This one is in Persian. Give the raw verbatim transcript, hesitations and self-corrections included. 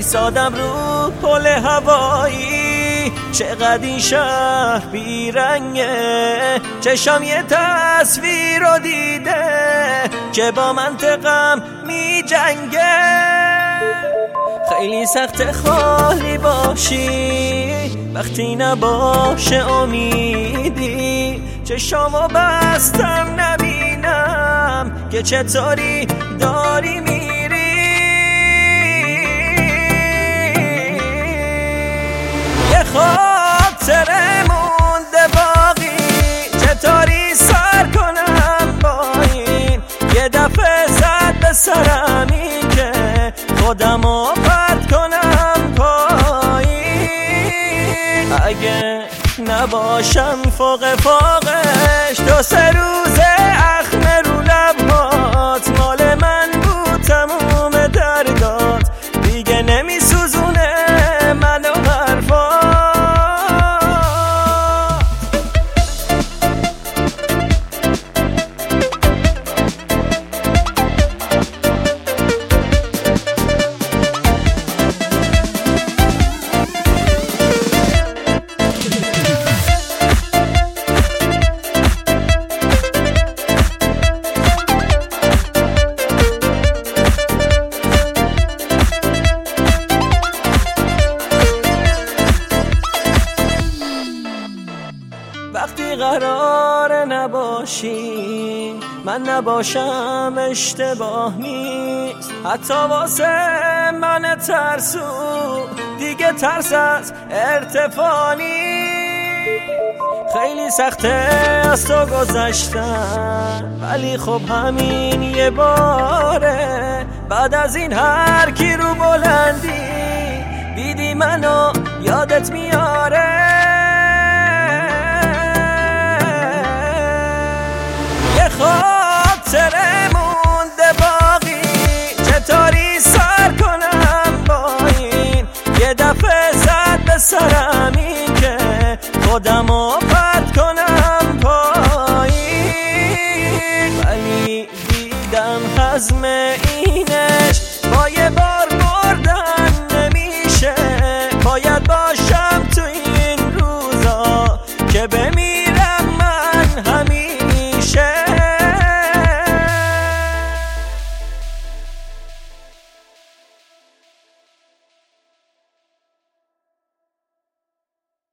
ایستادم رو پل هوایی، چقدر این شهر بیرنگه. چشام یه تصویر رو دیده که با منطقم می جنگه. خیلی سخت خالی باشی وقتی نباشه امیدی. چشامو بستم نبینم که چطوری داری میری. یه خاطره مونده باقی، چطوری سر کنم با این. یه دفعه زد به سرم این که خودمو پرت کنم پایین. اگه نباشم فوق فوقش دو سه روزه اخم رو لبات مال من بود تموم دردات دیگه نمی سوزونه منو حرفات. وقتی قرار نباشی من نباشم اشتباه نیست، حتی واسه من ترسو دیگه ترس از ارتفاع نیست. خیلی سخته از تو گذشتن ولی خب همین یه باره. بعد از این هر کی رو بلندی دیدی منو یادت میاره. خاطره مونده باقی، چطوری سر کنم با این. یه دفعه زد به سرم این که خودمو پرت کنم پایین. ولی دیدم حزم اینش با یه بار بردن نمیشه. باید باشم تو این روزا که بمیرم